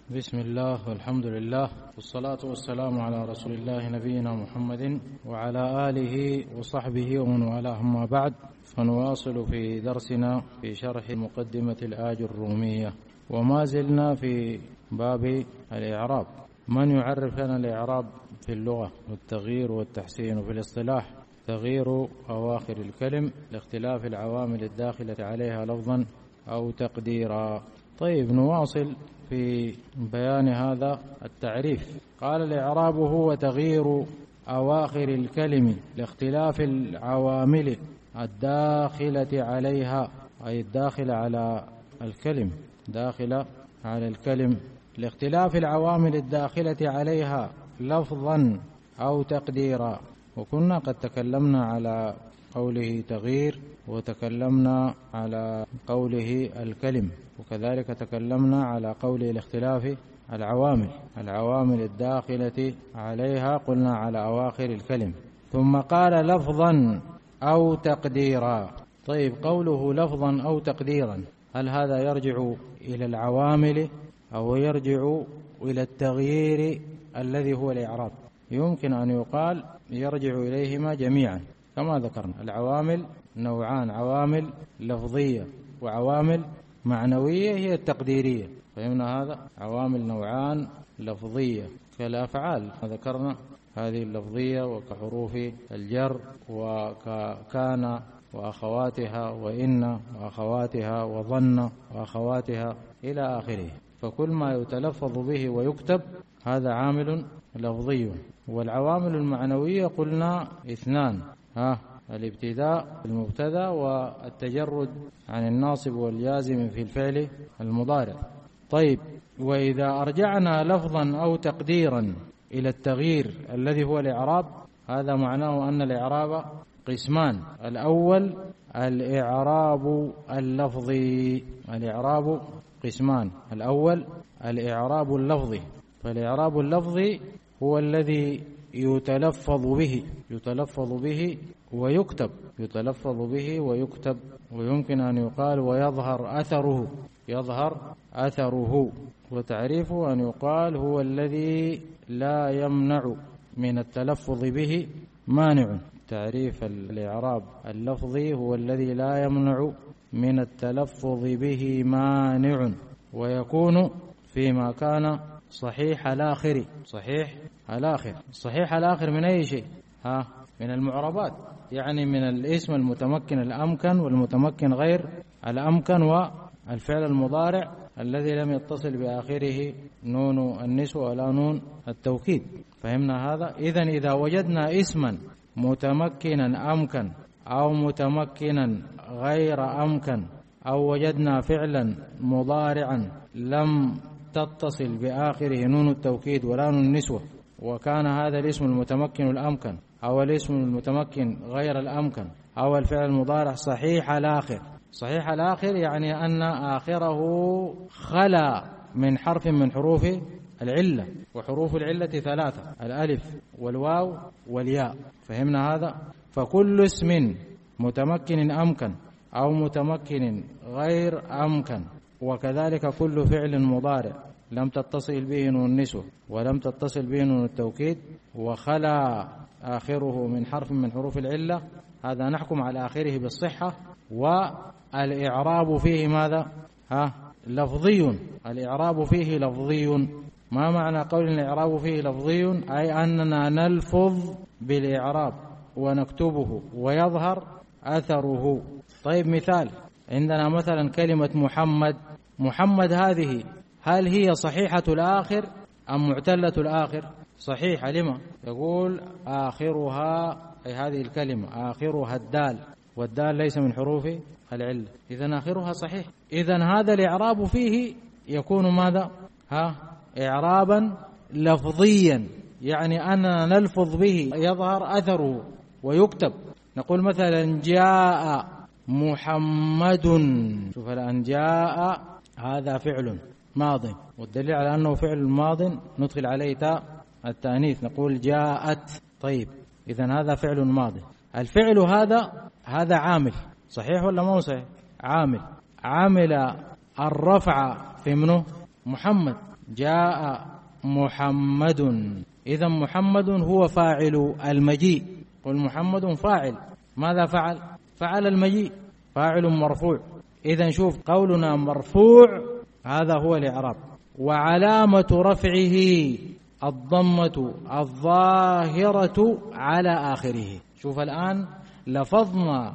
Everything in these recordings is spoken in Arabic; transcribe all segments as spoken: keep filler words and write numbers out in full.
بسم الله والحمد لله والصلاة والسلام على رسول الله نبينا محمد وعلى آله وصحبه ومن والاه، أما بعد، فنواصل في درسنا في شرح مقدمة الآج الرومية، وما زلنا في باب الإعراب. من يعرف لنا الإعراب في اللغة والتغيير والتحسين؟ في الاصطلاح تغيير أواخر الكلم لاختلاف العوامل الداخلة عليها لفظا أو تقديرا. طيب، نواصل في بيان هذا التعريف. قال: الإعراب هو تغيير أواخر الكلم لاختلاف العوامل الداخلة عليها، أي الداخلة على الكلم، داخلة على الكلم لاختلاف العوامل الداخلة عليها لفظا أو تقديرا. وكنا قد تكلمنا على قوله تغيير، وتكلمنا على قوله الكلم، وكذلك تكلمنا على قوله الاختلاف العوامل العوامل الداخلة عليها، قلنا على أواخر الكلم. ثم قال: لفظا أو تقديرا. طيب، قوله لفظا أو تقديرا، هل هذا يرجع إلى العوامل أو يرجع إلى التغيير الذي هو الإعراب؟ يمكن أن يقال يرجع إليهما جميعا، كما ذكرنا. العوامل نوعان: عوامل لفظية وعوامل معنوية هي التقديرية. فهمنا هذا؟ عوامل نوعان: لفظية كالأفعال، ذكرنا هذه اللفظية، وكحروف الجر وكان وأخواتها، وإن وأخواتها، وظن وأخواتها إلى آخره. فكل ما يتلفظ به ويكتب هذا عامل لفظي. والعوامل المعنوية قلنا اثنان: ها الابتداء المبتدأ، والتجرد عن الناصب والجازم في الفعل المضارع. طيب، وإذا أرجعنا لفظا أو تقديرا إلى التغيير الذي هو الإعراب، هذا معناه أن الإعراب قسمان: الأول الإعراب اللفظي. الإعراب قسمان: الأول الإعراب اللفظي. فالإعراب اللفظي هو الذي يتلفظ به يتلفظ به ويكتب يتلفظ به ويكتب ويمكن أن يقال ويظهر أثره يظهر أثره وتعريفه أن يقال هو الذي لا يمنع من التلفظ به مانع. تعريف الإعراب اللفظي هو الذي لا يمنع من التلفظ به مانع، ويكون فيما كان صحيح الآخر. صحيح الآخر صحيح الآخر من أي شيء؟ ها من المعربات، يعني من الاسم المتمكن الأمكن والمتمكن غير الأمكن، والفعل المضارع الذي لم يتصل بآخره نون النسوة ولا نون التوكيد. فهمنا هذا؟ إذن إذا وجدنا اسما متمكنا أمكن أو متمكنا غير أمكن، أو وجدنا فعلا مضارعا لم تتصل بآخره نون التوكيد ولا نون النسوة، وكان هذا الاسم المتمكن الأمكن أو الاسم المتمكن غير الأمكن أو الفعل المضارع صحيح الآخر. صحيح الآخر يعني أن آخره خلا من حرف من حروف العلة، وحروف العلة ثلاثة: الألف والواو والياء. فهمنا هذا؟ فكل اسم متمكن أمكن أو متمكن غير أمكن، وكذلك كل فعل مضارع لم تتصل به نون النسوة ولم تتصل به نون التوكيد وخلا آخره من حرف من حروف العلة، هذا نحكم على آخره بالصحة. والإعراب فيه ماذا؟ ها لفظي. الإعراب فيه لفظي. ما معنى قول الإعراب فيه لفظي؟ أي أننا نلفظ بالإعراب ونكتبه ويظهر أثره. طيب، مثال: عندنا مثلا كلمة محمد. محمد هذه هل هي صحيحة الآخر أم معتلة الآخر؟ صحيحة. لما؟ يقول آخرها، أي هذه الكلمة آخرها الدال، والدال ليس من حروف العلة، إذن آخرها صحيح. إذن هذا الإعراب فيه يكون ماذا؟ ها إعرابا لفظيا، يعني أننا نلفظ به يظهر أثره ويكتب. نقول مثلا جاء محمد. شوف الآن، جاء هذا فعل ماضي، والدليل على أنه فعل ماض ندخل عليه تاء التأنيث، نقول جاءت. طيب، إذن هذا فعل ماضي. الفعل هذا هذا عامل، صحيح ولا مو صحيح؟ عامل عامل الرفع في منه محمد، جاء محمد، إذا محمد هو فاعل المجيء. قل محمد فاعل، ماذا فعل؟ فعل المجيء، فاعل مرفوع. إذا شوف قولنا مرفوع هذا هو الإعراب، وعلامة رفعه الضمة الظاهرة على آخره. شوف الآن لفظنا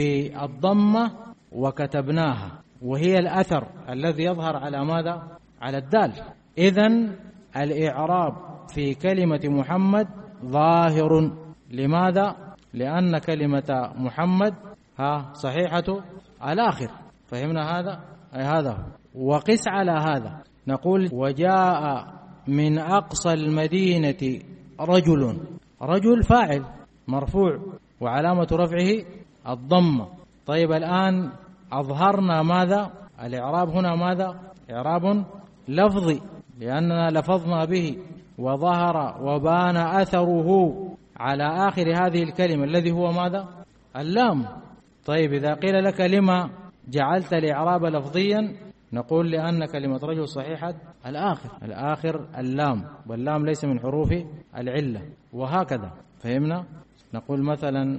بالضمة وكتبناها، وهي الأثر الذي يظهر على ماذا؟ على الدال. إذن الإعراب في كلمة محمد ظاهر. لماذا؟ لأن كلمة محمد ها صحيحة الآخر. فهمنا هذا؟ أي هذا. وقس على هذا نقول وجاء من أقصى المدينة رجل، رجل فاعل مرفوع وعلامة رفعه الضمة. طيب الآن أظهرنا ماذا؟ الإعراب هنا ماذا؟ إعراب لفظي، لأننا لفظنا به وظهر وبان أثره على آخر هذه الكلمة الذي هو ماذا؟ اللام. طيب إذا قيل لك لما جعلت الإعراب لفظيا؟ نقول لأن كلمة رجل صحيحة الآخر، الآخر اللام، واللام ليس من حروف العلة، وهكذا. فهمنا؟ نقول مثلا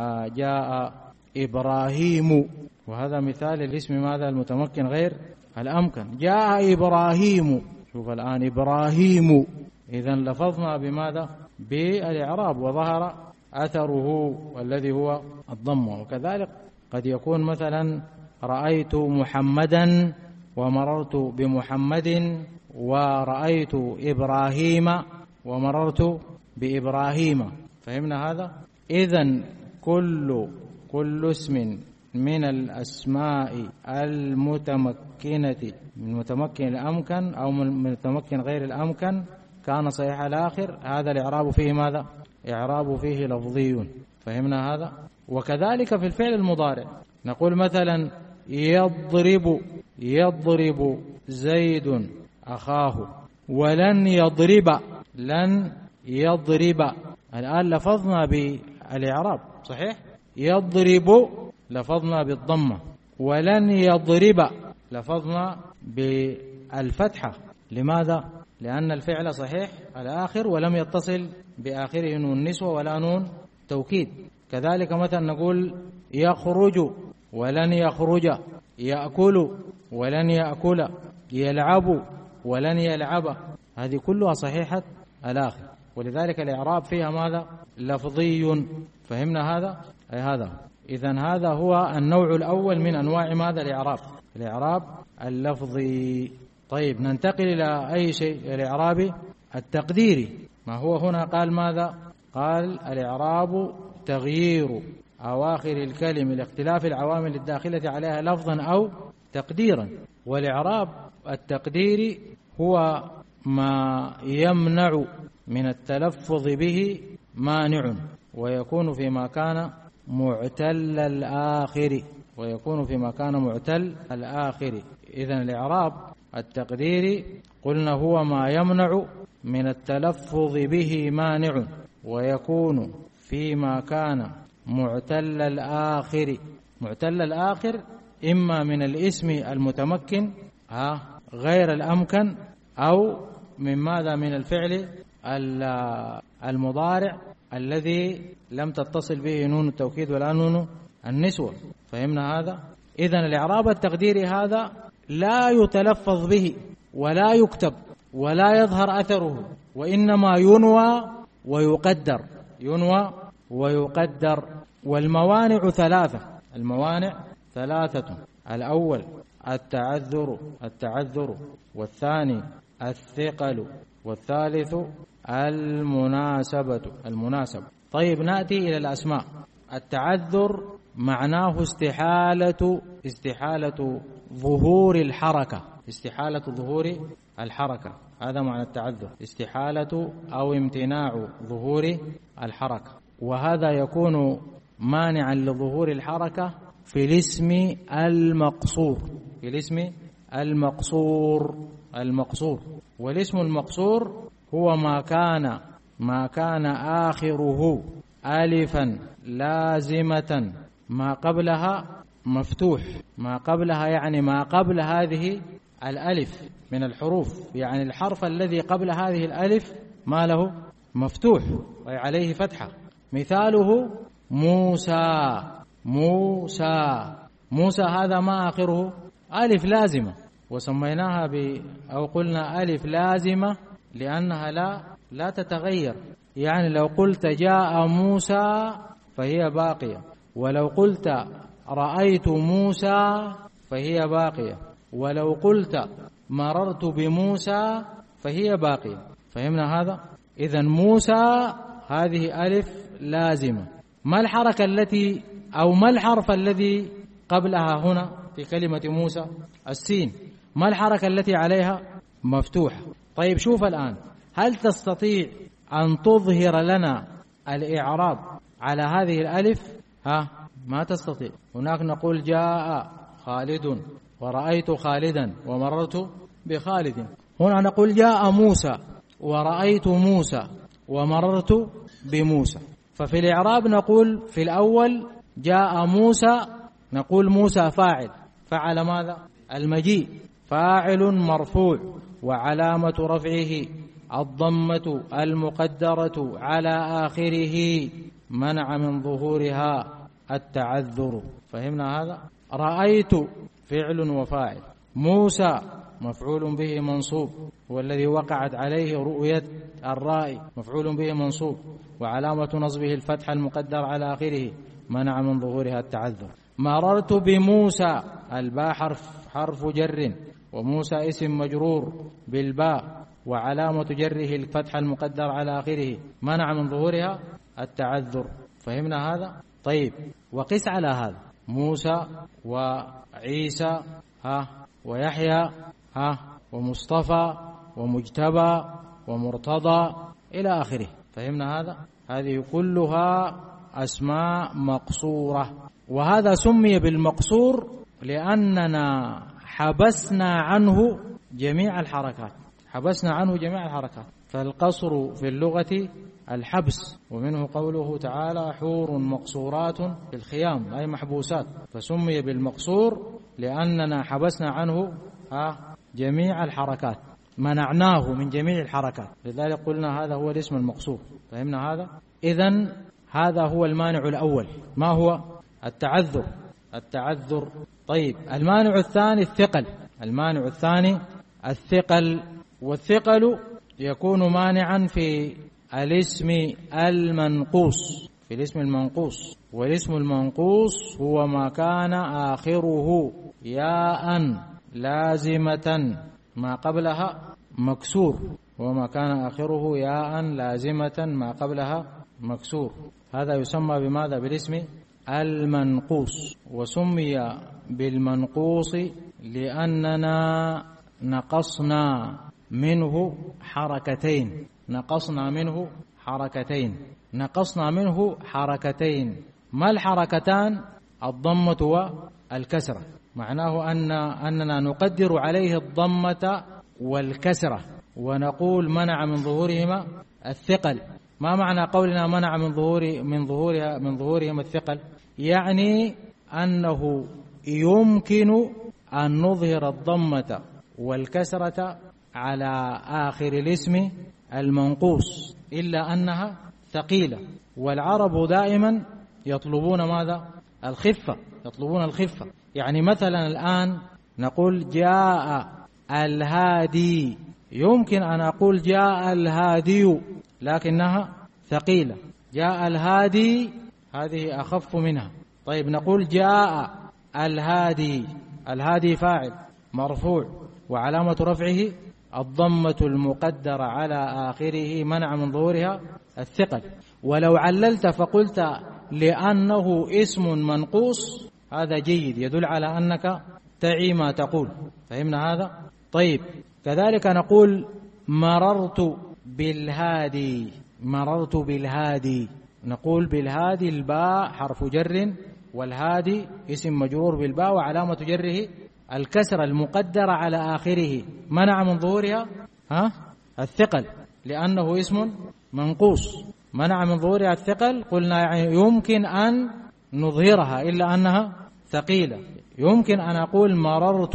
جاء إبراهيم، وهذا مثال الاسم ماذا؟ المتمكن غير الأمكن. جاء إبراهيم، شوف الآن إبراهيم، إذن لفظنا بماذا؟ بالإعراب وظهر أثره والذي هو الضمة. وكذلك قد يكون مثلا رأيت محمدا ومررت بمحمد، ورأيت إبراهيم ومررت بإبراهيم. فهمنا هذا؟ إذن كل كل اسم من الأسماء المتمكنة، من متمكن الأمكن أو من متمكن غير الأمكن كان صحيح الآخر، هذا الإعراب فيه ماذا؟ إعراب فيه لفظي. فهمنا هذا؟ وكذلك في الفعل المضارع نقول مثلا يضرب، يضرب زيد أخاه، ولن يضرب، لن يضرب. الآن لفظنا بالإعراب صحيح؟ يضرب لفظنا بالضمة، ولن يضرب لفظنا بالفتحة. لماذا؟ لأن الفعل صحيح الآخر ولم يتصل بآخره نون نسوة ولا نون توكيد. كذلك مثلا نقول يخرج ولن يخرج، يأكل ولن يأكل، يلعب ولن يلعب، هذه كلها صحيحة الآخر، ولذلك الإعراب فيها ماذا؟ لفظي. فهمنا هذا؟ أي هذا. إذن هذا هو النوع الأول من أنواع ماذا؟ الإعراب، الإعراب اللفظي. طيب ننتقل إلى أي شيء؟ الإعراب التقديري. ما هو هنا؟ قال ماذا؟ قال الإعراب تغيير أواخر الكلم لاختلاف العوامل الداخلة عليها لفظا أو تقديرا. والإعراب التقديري هو ما يمنع من التلفظ به مانع، ويكون فيما كان معتل الآخر، ويكون فيما كان معتل الآخر. إذن الإعراب التقديري قلنا هو ما يمنع من التلفظ به مانع، ويكون فيما كان معتل الآخر. معتل الآخر إما من الاسم المتمكن ها غير الأمكن، أو من ماذا؟ من الفعل المضارع الذي لم تتصل به نون التوكيد ولا نون النسوة. فهمنا هذا؟ إذن الإعراب التقديري هذا لا يتلفظ به ولا يكتب ولا يظهر أثره، وإنما ينوى ويقدر، ينوى ويقدر. والموانع ثلاثة، الموانع ثلاثة: الأول التعذر، التعذر، والثاني الثقل، والثالث المناسبة، المناسبة. طيب نأتي إلى الأسماء. التعذر معناه استحالة استحالة ظهور الحركة، استحالة ظهور الحركة، هذا معنى التعذر، استحالة أو امتناع ظهور الحركة. وهذا يكون مانعا لظهور الحركة في الاسم المقصور، في الاسم المقصور، المقصور. والاسم المقصور هو ما كان ما كان آخره ألفا لازمة ما قبلها مفتوح، ما قبلها يعني ما قبل هذه الألف من الحروف، يعني الحرف الذي قبل هذه الألف ما له مفتوح وعليه فتحة. مثاله موسى، موسى، موسى هذا ما آخره ألف لازمة، وسميناها ب أو قلنا ألف لازمة لأنها لا لا تتغير. يعني لو قلت جاء موسى فهي باقية، ولو قلت رأيت موسى فهي باقية، ولو قلت مررت بموسى فهي باقية. فهمنا هذا؟ إذن موسى هذه ألف لازمة. ما الحركة التي أو ما الحرف الذي قبلها هنا في كلمة موسى؟ السين. ما الحركة التي عليها مفتوحة؟ طيب شوف الآن، هل تستطيع أن تظهر لنا الإعراب على هذه الألف؟ ها، ما تستطيع. هناك نقول جاء خالد ورأيت خالدا ومررت بخالد، هنا نقول جاء موسى ورأيت موسى ومررت بموسى. ففي الإعراب نقول في الأول جاء موسى، نقول موسى فاعل، فعل ماذا؟ المجيء، فاعل مرفوع وعلامة رفعه الضمة المقدرة على آخره منع من ظهورها التعذر. فهمنا هذا؟ رأيت فعل وفاعل، موسى مفعول به منصوب والذي وقعت عليه رؤية الرائي، مفعول به منصوب وعلامة نصبه الفتحة المقدر على آخره منع من ظهورها التعذر. مررت بموسى، الباء حرف حرف جر، وموسى اسم مجرور بالباء وعلامة جره الفتحة المقدر على آخره منع من ظهورها التعذر. فهمنا هذا؟ طيب، وقس على هذا موسى وعيسى ها ويحيى ها ومصطفى ومجتبى ومرتضى إلى آخره. فهمنا هذا؟ هذه كلها أسماء مقصورة، وهذا سمي بالمقصور لأننا حبسنا عنه جميع الحركات، حبسنا عنه جميع الحركات. فالقصر في اللغة الحبس، ومنه قوله تعالى حور مقصورات في الخيام، أي محبوسات. فسمي بالمقصور لأننا حبسنا عنه جميع الحركات، منعناه من جميع الحركات، لذلك قلنا هذا هو الاسم المقصور. فهمنا هذا؟ إذن هذا هو المانع الأول. ما هو؟ التعذر. التعذر. طيب، المانع الثاني الثقل. المانع الثاني الثقل، والثقل يكون مانعا في الاسم المنقوص، في الاسم المنقوص. والاسم المنقوص هو ما كان آخره ياء لازمة ما قبلها مكسور، وما كان آخره ياء لازمة ما قبلها مكسور، هذا يسمى بماذا؟ بالاسم المنقوص. وسمي بالمنقوص لأننا نقصنا منه حركتين، نقصنا منه حركتين نقصنا منه حركتين ما الحركتان؟ الضمة والكسرة. معناه أن أننا نقدر عليه الضمة والكسرة ونقول منع من ظهورهما الثقل. ما معنى قولنا منع من ظهور من ظهورها من ظهورهما الثقل؟ يعني أنه يمكن أن نظهر الضمة والكسرة على آخر الاسم المنقوص إلا أنها ثقيلة، والعرب دائما يطلبون ماذا؟ الخفة، يطلبون الخفة. يعني مثلا الآن نقول جاء الهادي، يمكن أن أقول جاء الهادي لكنها ثقيلة، جاء الهادي هذه أخف منها. طيب نقول جاء الهادي، الهادي فاعل مرفوع وعلامة رفعه الضمة المقدرة على آخره منع من ظهورها الثقل. ولو عللت فقلت لأنه اسم منقوص هذا جيد، يدل على أنك تعي ما تقول. فهمنا هذا؟ طيب، كذلك نقول مررت بالهادي، مررت بالهادي، نقول بالهادي الباء حرف جر والهادي اسم مجرور بالباء وعلامة جره الكسرة المقدرة على آخره منع من ظهورها ها الثقل لأنه اسم منقوص، منع من ظهورها الثقل. قلنا يعني يمكن أن نظهرها إلا أنها ثقيلة. يمكن أن أقول مررت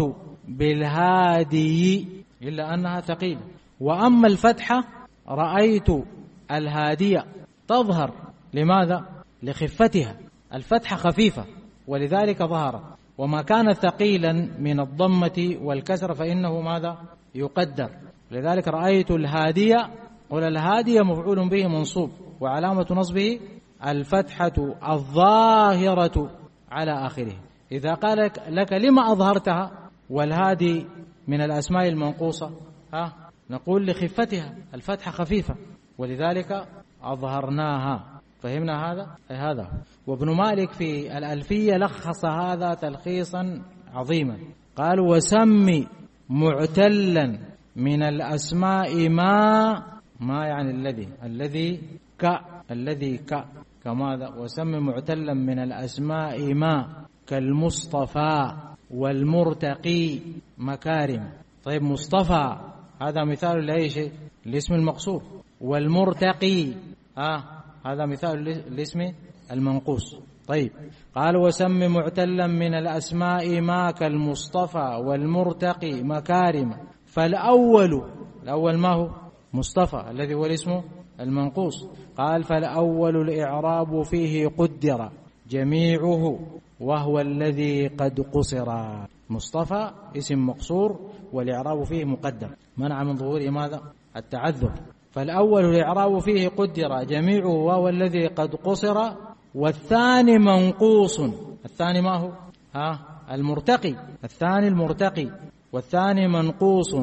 بالهادي إلا أنها ثقيلة. وأما الفتحة رأيت الهادية تظهر، لماذا؟ لخفتها، الفتحة خفيفة ولذلك ظهر. وما كان ثقيلا من الضمة والكسر فإنه ماذا؟ يقدر. لذلك رأيت الهادية، قل الهادية مفعول به منصوب وعلامة نصبه الفتحة الظاهرة على آخره. إذا قال لك لما أظهرتها والهادي من الأسماء المنقوصة، ها نقول لخفتها، الفتحة خفيفة ولذلك أظهرناها. فهمنا هذا؟ أي هذا. وابن مالك في الألفية لخص هذا تلخيصا عظيما، قال وسمي معتلا من الأسماء ما ما يعني الذي الذي ك الذي ك كماذا؟ وسمي معتلا من الأسماء ما كالمصطفى والمرتقي مكارم. طيب مصطفى هذا مثال لأي شيء؟ الاسم المقصور. والمرتقي آه هذا مثال الاسم المنقوص. طيب قال وسم معتلا من الأسماء ما كالمصطفى والمرتقي مكارم. فالأول الأول ما هو؟ مصطفى الذي هو الاسم المنقوص. قال فالأول الإعراب فيه قدر جميعه وهو الذي قد قصر. مصطفى اسم مقصور والإعراب فيه مقدر، منع من ظهور ماذا؟ التعذر. فالأول الإعراب فيه قدر جميعه وهو الذي قد قصر. والثاني منقوص. الثاني ما هو؟ ها المرتقي. الثاني المرتقي والثاني منقوص.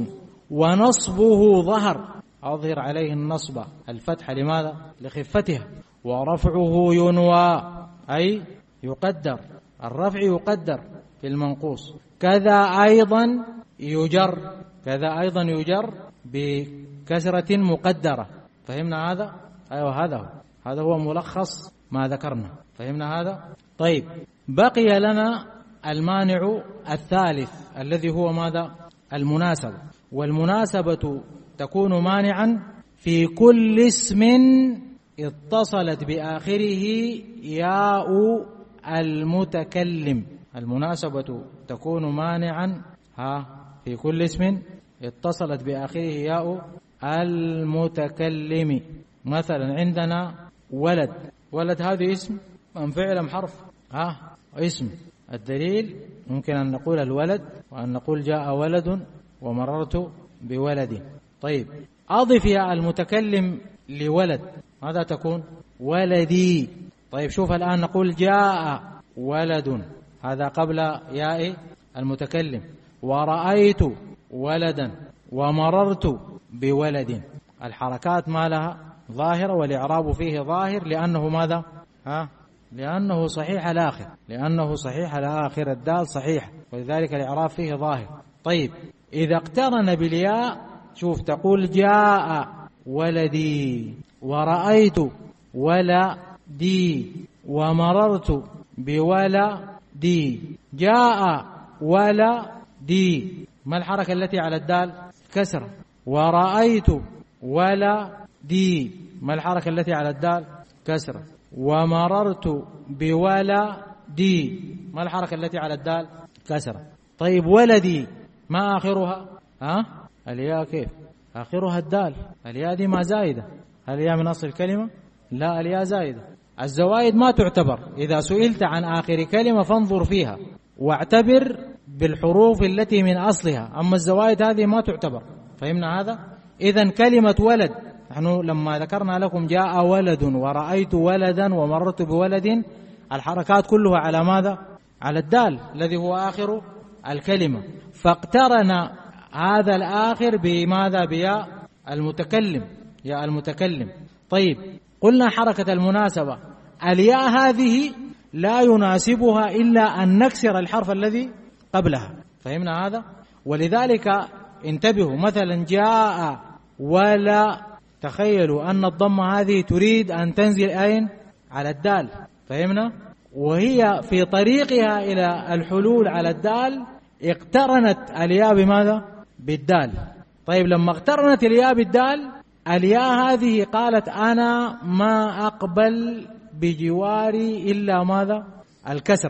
ونصبه ظهر، أظهر عليه النصب الفتح، لماذا؟ لخفتها. ورفعه ينوى أي يقدر، الرفع يقدر في المنقوص. كذا أيضا يجر، كذا أيضا يجر بكسرة مقدرة. فهمنا هذا؟ أيوة هذا هو. هذا هو ملخص ما ذكرنا. فهمنا هذا؟ طيب بقي لنا المانع الثالث الذي هو ماذا؟ المناسبة. والمناسبة تكون مانعا في كل اسم اتصلت بآخره ياء المتكلم. المناسبة تكون مانعا ها في كل اسم اتصلت بآخره ياء المتكلم. مثلا عندنا ولد، ولد هذا اسم أم فعل أم حرف؟ ها اسم. الدليل ممكن أن نقول الولد وأن نقول جاء ولد ومررت بولد. طيب أضف يا المتكلم لولد ماذا تكون؟ ولدي. طيب شوف الآن نقول جاء ولد، هذا قبل ياء المتكلم. ورأيت ولدا ومررت بولد. الحركات ما لها ظاهرة والإعراب فيه ظاهر لأنه ماذا؟ ها لأنه صحيح الآخر، لأنه صحيح الآخر، الدال صحيح ولذلك الإعراب فيه ظاهر. طيب إذا اقترن بالياء شوف تقول جاء ولدي ورأيت ولدي ومررت بولدي. جاء ولدي، ما الحركة التي على الدال؟ كسرة. ورأيت ولدي، ما الحركة التي على الدال؟ كسرة. ومررت بولدي، ما الحركة التي على الدال؟ كسرة. طيب ولدي ما آخرها؟ ها الياء كيف؟ آخرها الدال. الياء دي ما زايدة. هل هي من أصل الكلمة؟ لا، الياء زايدة. الزوائد ما تعتبر. إذا سئلت عن آخر كلمة فانظر فيها واعتبر بالحروف التي من أصلها، أما الزوائد هذه ما تعتبر. فهمنا هذا؟ إذن كلمة ولد، نحن لما ذكرنا لكم جاء ولد ورأيت ولدا ومررت بولد، الحركات كلها على ماذا؟ على الدال الذي هو آخر الكلمة. فاقترن هذا الآخر بماذا؟ بياء المتكلم، ياء المتكلم. طيب قلنا حركة المناسبة، الياء هذه لا يناسبها إلا أن نكسر الحرف الذي قبلها. فهمنا هذا؟ ولذلك انتبهوا، مثلا جاء ولا، تخيلوا أن الضمة هذه تريد أن تنزل أين؟ على الدال. فهمنا؟ وهي في طريقها إلى الحلول على الدال اقترنت الياء بماذا؟ بالدال. طيب لما اقترنت الياء بالدال، الياء هذه قالت أنا ما أقبل بجواري إلا ماذا؟ الكسرة.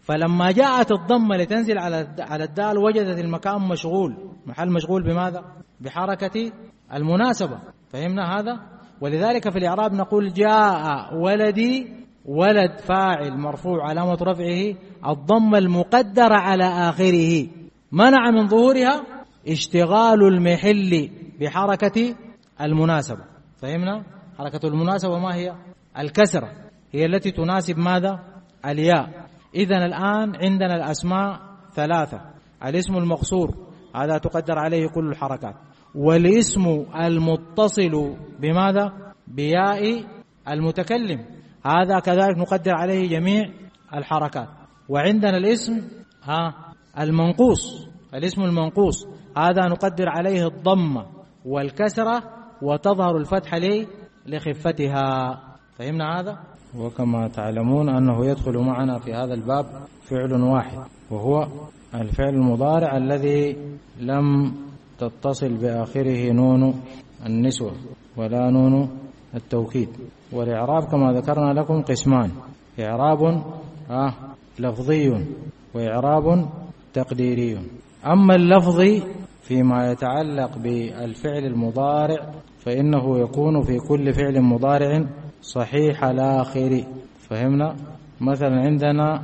فلما جاءت الضمة لتنزل على على الدال وجدت المكان مشغول، محل مشغول بماذا؟ بحركة المناسبة. فهمنا هذا؟ ولذلك في الإعراب نقول جاء ولدي، ولد فاعل مرفوع علامة رفعه الضمة المقدرة على آخره، منع من ظهورها اشتغال المحل بحركة المناسبة. فهمنا؟ حركة المناسبة ما هي؟ الكسرة، هي التي تناسب ماذا؟ الياء. إذن الآن عندنا الأسماء ثلاثة: الاسم المقصور هذا تقدر عليه كل الحركات، والاسم المتصل بماذا؟ بياء المتكلم هذا كذلك نقدر عليه جميع الحركات. وعندنا الاسم ها المنقوص، الاسم المنقوص هذا نقدر عليه الضمة والكسرة وتظهر الفتحة ليه؟ لخفتها. فهمنا هذا؟ وكما تعلمون أنه يدخل معنا في هذا الباب فعل واحد، وهو الفعل المضارع الذي لم تتصل بآخره نون النسوة ولا نون التوكيد. والإعراب كما ذكرنا لكم قسمان: إعراب آه لفظي وإعراب تقديري. أما اللفظي فيما يتعلق بالفعل المضارع فإنه يكون في كل فعل مضارع صحيح الآخر. فهمنا؟ مثلا عندنا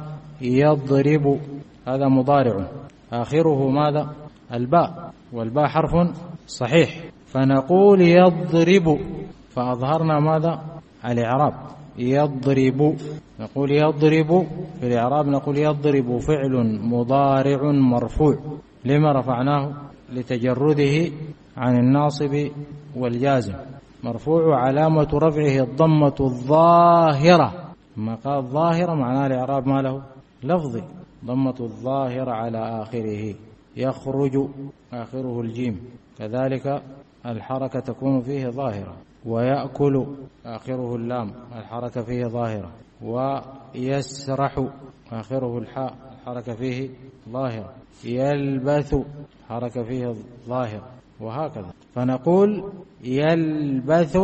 يضرب، هذا مضارع آخره ماذا؟ الباء، والباء حرف صحيح، فنقول يضرب، فأظهرنا ماذا؟ الإعراب يضرب. نقول يضرب في الإعراب نقول يضرب فعل مضارع مرفوع. لما رفعناه؟ لتجرده عن الناصب والجازم، مرفوع علامة رفعه الضمة الظاهرة. ما قال ظاهرة معناه الإعراب ما له؟ لفظي، ضمة الظاهرة على آخره. يخرج آخره الجيم، كذلك الحركة تكون فيه ظاهرة. ويأكل آخره اللام، الحركة فيه ظاهرة. ويسرح آخره الحاء، الحركة فيه ظاهرة. يلبث حركة فيه ظاهرة، وهكذا. فنقول يلبث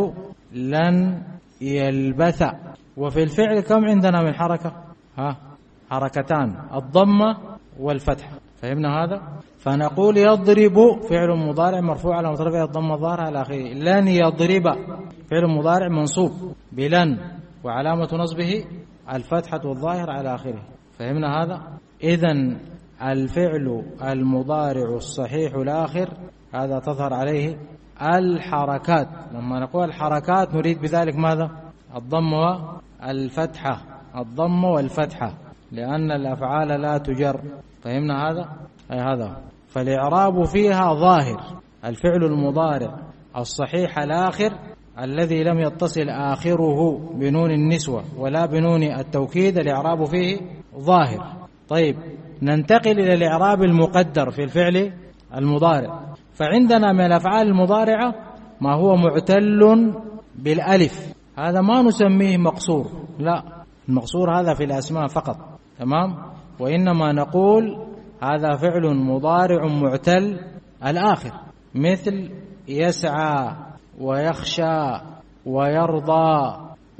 لن يلبث. وفي الفعل كم عندنا من حركة؟ ها حركتان، الضمة والفتحة. فهمنا هذا؟ فنقول يضرب فعل مضارع مرفوع على مترفع الضمة الظاهرة على آخره. لن يضرب فعل مضارع منصوب بلن وعلامة نصبه الفتحة الظاهرة على آخره. فهمنا هذا؟ إذن الفعل المضارع الصحيح الآخر هذا تظهر عليه الحركات. لما نقول الحركات نريد بذلك ماذا؟ الضم والفتحة، الضم والفتحة، لأن الأفعال لا تجر. فهمنا هذا؟ أي هذا. فالإعراب فيها ظاهر، الفعل المضارع الصحيح الآخر الذي لم يتصل آخره بنون النسوة ولا بنون التوكيد الإعراب فيه ظاهر. طيب ننتقل إلى الإعراب المقدر في الفعل المضارع. فعندنا من الأفعال المضارعة ما هو معتل بالألف، هذا ما نسميه مقصور، لا، المقصور هذا في الأسماء فقط، تمام؟ وإنما نقول هذا فعل مضارع معتل الآخر، مثل يسعى ويخشى ويرضى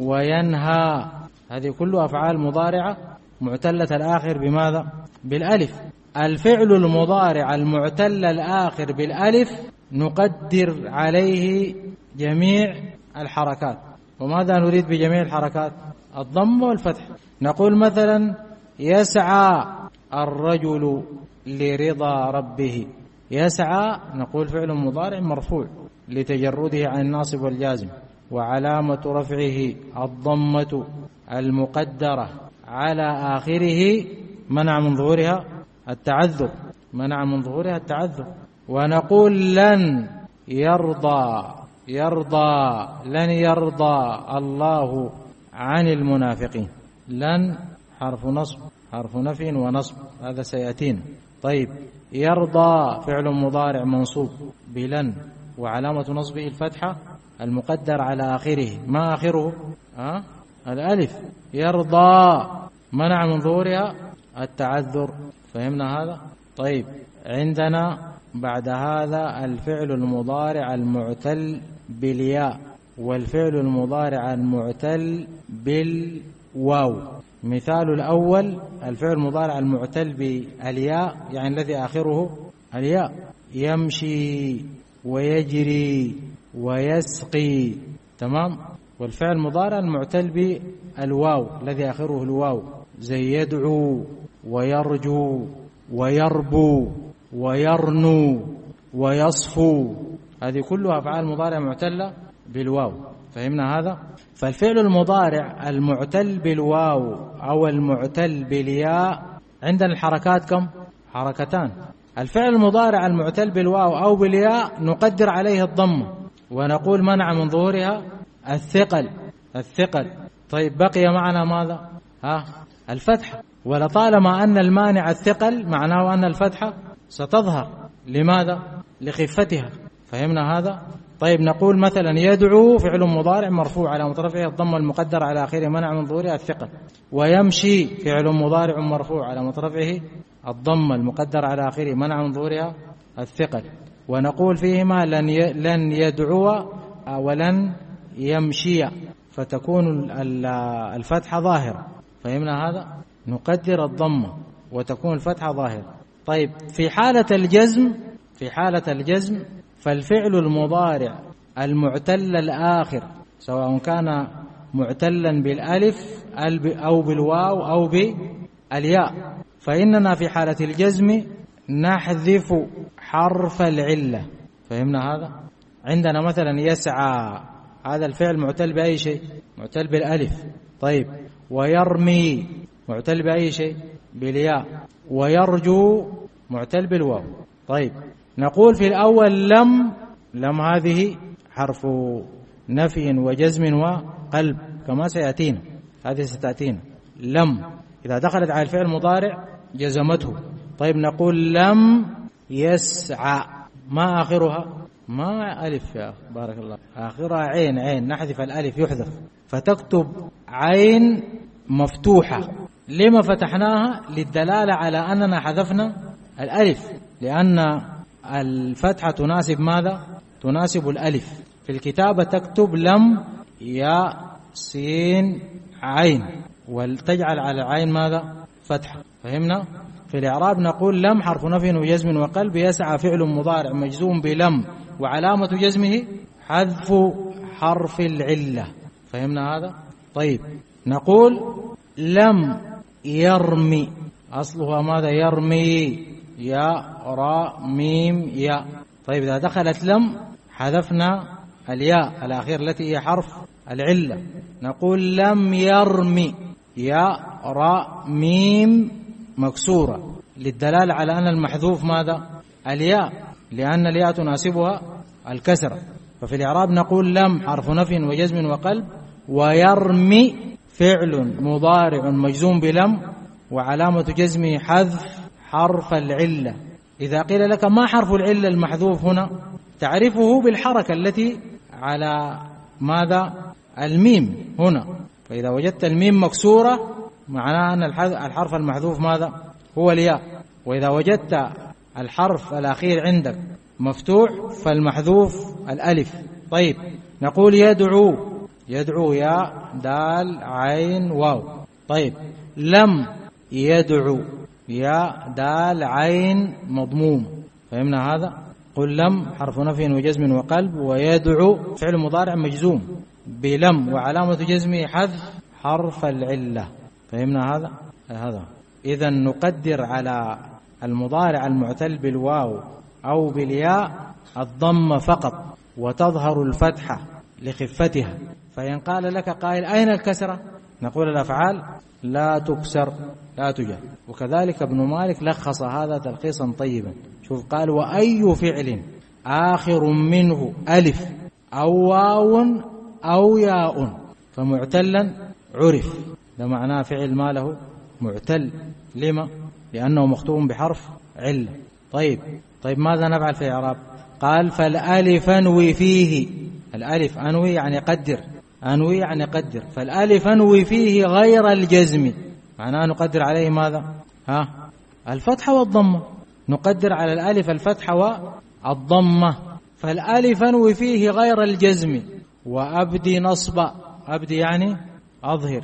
وينهى، هذه كلها أفعال مضارعة معتلة الآخر بماذا؟ بالألف. الفعل المضارع المعتل الآخر بالألف نقدر عليه جميع الحركات. وماذا نريد بجميع الحركات؟ الضم والفتح. نقول مثلا يسعى الرجل لرضا ربه، يسعى نقول فعل مضارع مرفوع لتجرده عن الناصب والجازم، وعلامة رفعه الضمة المقدرة على آخره منع من ظهورها التعذر، منع من ظهورها التعذر. ونقول لن يرضى، يرضى لن يرضى الله عن المنافقين، لن حرف نصب حرف نفي ونصب، هذا سيأتينا. طيب يرضى فعل مضارع منصوب بلن وعلامة نصبه الفتحة المقدر على آخره، ما آخره؟ أه؟ الألف. يرضى منع من ظهورها التعذر. فهمنا هذا؟ طيب عندنا بعد هذا الفعل المضارع المعتل بالياء والفعل المضارع المعتل بالواو. مثال الأول الفعل المضارع المعتل بالياء، يعني الذي آخره الياء، يمشي ويجري ويسقي، تمام. والفعل المضارع المعتل بالواو الذي آخره الواو، زي يدعو ويرجو ويربو ويرنو ويصفو، هذه كلها أفعال مضارع معتلة بالواو. فهمنا هذا؟ فالفعل المضارع المعتل بالواو أو المعتل بالياء عندنا الحركات كم؟ حركتان. الفعل المضارع المعتل بالواو أو بالياء نقدر عليه الضمة ونقول منع من ظهورها الثقل الثقل طيب بقي معنا ماذا؟ ها الفتحة، ولطالما أن المانع الثقل معناه أن الفتحة ستظهر. لماذا؟ لخفتها. فهمنا هذا؟ طيب نقول مثلا يدعو فعل مضارع مرفوع على رفعه الضمة المقدر على آخره منع من ظهورها الثقل، ويمشي فعل مضارع مرفوع على رفعه الضمة المقدر على آخره منع من ظهورها الثقل، ونقول فيهما لن لن يدعو ولن يمشي، فتكون الفتحة ظاهرة. فهمنا هذا؟ نقدر الضمة وتكون الفتحة ظاهرة. طيب في حالة الجزم في حالة الجزم فالفعل المضارع المعتل الآخر سواء كان معتلا بالألف أو بالواو أو بالياء، فإننا في حالة الجزم نحذف حرف العلة. فهمنا هذا؟ عندنا مثلا يسعى، هذا الفعل معتل بأي شيء؟ معتل بالألف. طيب ويرمي معتل بأي شيء؟ بالياء. ويرجو معتل بالواو. طيب نقول في الأول لم لم هذه حرف نفي وجزم وقلب كما سيأتينا، هذه ستأتينا. لم إذا دخلت على الفعل المضارع جزمته. طيب نقول لم يسعى، ما آخرها؟ ما ألف يا أخي بارك الله، آخرها عين. عين نحذف الألف يحذف، فتكتب عين مفتوحة. لما فتحناها؟ للدلالة على أننا حذفنا الألف، لأن الفتحة تناسب ماذا؟ تناسب الألف. في الكتابة تكتب لم يا سين عين، وتجعل على العين ماذا؟ فتحة. فهمنا؟ في الإعراب نقول لم حرف نفي وجزم وقلب، يسعى فعل مضارع مجزوم بلم وعلامة جزمه حذف حرف العلة. فهمنا هذا؟ طيب نقول لم يرمي، أصلها ماذا؟ يرمي، يا راء ميم يا. طيب إذا دخلت لم حذفنا الياء الأخير التي هي حرف العلة، نقول لم يرمي، يا راء ميم مكسورة، للدلالة على أن المحذوف ماذا؟ الياء، لأن الياء تناسبها الكسرة. ففي الإعراب نقول لم حرف نفي وجزم وقلب، ويرمي فعل مضارع مجزوم بلم وعلامة جزمه حذف حرف العلة. إذا قيل لك ما حرف العلة المحذوف هنا؟ تعرفه بالحركة التي على ماذا؟ الميم هنا. فإذا وجدت الميم مكسورة معناه أن الحرف المحذوف ماذا؟ هو الياء. وإذا وجدت الحرف الأخير عندك مفتوح فالمحذوف الألف. طيب نقول يدعو، يدعو يا دال عين واو. طيب لم يدعو، يا دال عين مضموم. فهمنا هذا؟ قل لم حرف نفي وجزم وقلب، ويدعو فعل مضارع مجزوم بلم وعلامة جزمه حذف حرف العلة. فهمنا هذا؟ هذا إذا نقدر على المضارع المعتل بالواو أو بالياء الضم فقط، وتظهر الفتحة لخفتها. فإن قال لك قائل أين الكسرة؟ نقول الأفعال لا تكسر لا تجر. وكذلك ابن مالك لخص هذا تلخيصا طيبا. شوف قال وأي فعل آخر منه ألف أو واو أو ياء فمعتلا عرف. ده معناه فعل ما له معتل. لما؟ لأنه مختوم بحرف علة. طيب طيب ماذا نفعل في الإعراب؟ قال فالألف أنوي فيه. الألف أنوي يعني قدر، أنوي يعني قدر. فالألف أنوي فيه غير الجزم، معناه نقدر عليه ماذا؟ ها الفتحة والضمة. نقدر على الألف الفتحة والضمة. فالألف أنوي فيه غير الجزم، وأبدي نصب، أبدي يعني أظهر،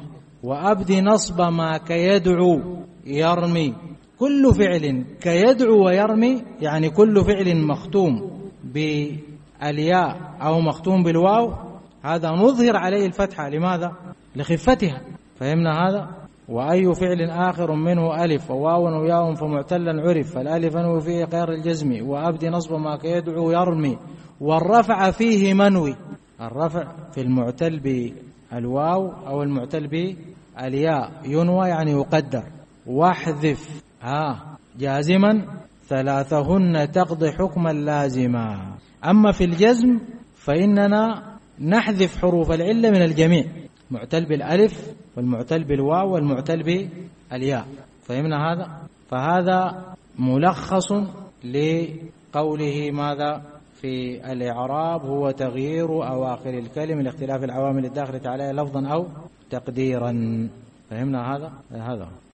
وأبدي نصب ما كيدعو يرمي. كل فعل كيدعو ويرمي يعني كل فعل مختوم بالياء أو مختوم بالواو هذا نظهر عليه الفتحة. لماذا؟ لخفتها. فهمنا هذا؟ وأي فعل آخر منه ألف وواو وياء فمعتلا عرف فالألف أنوي فيه غير الجزم وأبدي نصب ما كيدعو يرمي. والرفع فيه منوي. الرفع في المعتل بالواو أو المعتل بالياء ينوى يعني يقدر. واحذف ها جازما ثلاثهن تقضي حكما لازما. أما في الجزم فإننا نحذف حروف العلة من الجميع، معتل بالألف والمعتل بالواو والمعتل بالياء. فهمنا هذا؟ فهذا ملخص لقوله ماذا في الإعراب هو تغيير أواخر الكلم لاختلاف العوامل الداخلة عليها لفظا أو تقديرا. فهمنا هذا؟ هذا